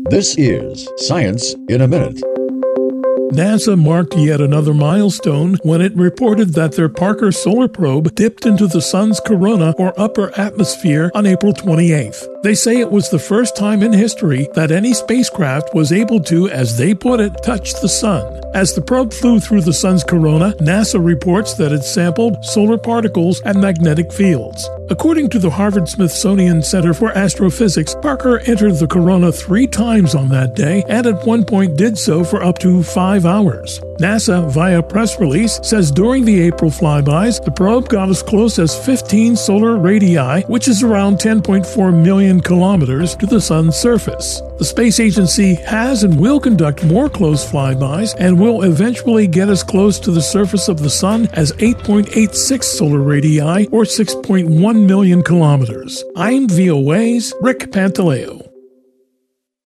This is Science in a Minute. NASA marked yet another milestone when it reported that their Parker Solar Probe dipped into the sun's corona or upper atmosphere on April 28th. They say it was the first time in history that any spacecraft was able to, as they put it, touch the sun. As the probe flew through the sun's corona, NASA reports that it sampled solar particles and magnetic fields. According to the Harvard-Smithsonian Center for Astrophysics, Parker entered the corona 3 times on that day and at one point did so for up to 5 hours. NASA, via press release, says during the April flybys, the probe got as close as 15 solar radii, which is around 10.4 million kilometers, to the sun's surface. The space agency has and will conduct more close flybys and will eventually get as close to the surface of the sun as 8.86 solar radii or 6.1 million kilometers. I'm VOA's Rick Pantaleo.